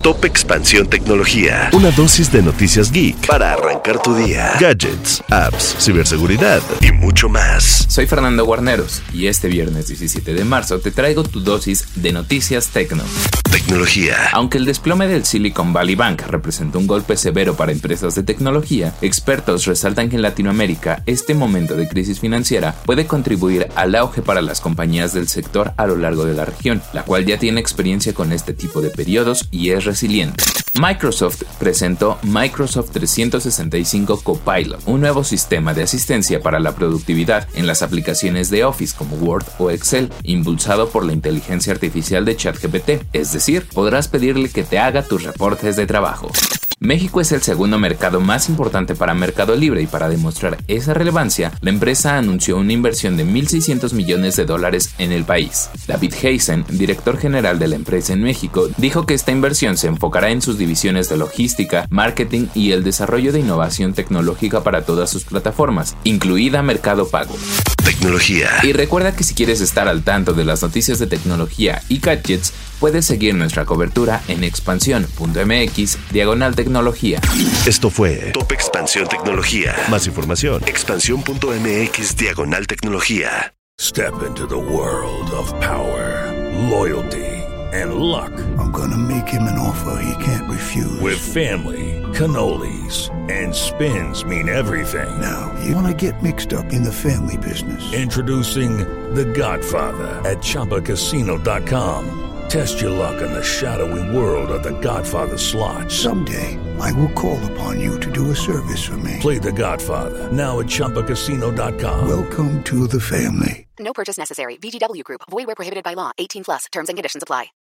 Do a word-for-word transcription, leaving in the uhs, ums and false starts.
Top Expansión Tecnología. Una dosis de noticias geek para arrancar tu día. Gadgets, apps, ciberseguridad y mucho más. Soy Fernando Guarneros y este viernes diecisiete de marzo te traigo tu dosis de noticias tecno. Tecnología. Aunque el desplome del Silicon Valley Bank representó un golpe severo para empresas de tecnología, expertos resaltan que en Latinoamérica este momento de crisis financiera puede contribuir al auge para las compañías del sector a lo largo de la región, la cual ya tiene experiencia con este tipo de periodos y es resiliente. Microsoft presentó Microsoft trescientos sesenta y cinco Copilot, un nuevo sistema de asistencia para la productividad en las aplicaciones de Office como Word o Excel, impulsado por la inteligencia artificial de ChatGPT, es decir, podrás pedirle que te haga tus reportes de trabajo. México es el segundo mercado más importante para Mercado Libre y para demostrar esa relevancia, la empresa anunció una inversión de mil seiscientos millones de dólares en el país. David Heisen, director general de la empresa en México, dijo que esta inversión se enfocará en sus divisiones de logística, marketing y el desarrollo de innovación tecnológica para todas sus plataformas, incluida Mercado Pago. Tecnología. Y recuerda que si quieres estar al tanto de las noticias de tecnología y gadgets, puedes seguir nuestra cobertura en expansión.mx diagonal tecnología. Esto fue Top Expansión Tecnología. Más información, expansión.mx diagonal tecnología. Step into the world of power, loyalty, and luck. I'm gonna make him an offer he can't refuse. With family, cannolis, and spins mean everything. Now, you wanna get mixed up in the family business. Introducing The Godfather at Chumba Casino dot com. Test your luck in the shadowy world of The Godfather slot. Someday, I will call upon you to do a service for me. Play The Godfather, now at Chumba Casino dot com. Welcome to the family. No purchase necessary. V G W Group. Void where prohibited by law. eighteen plus. Terms and conditions apply.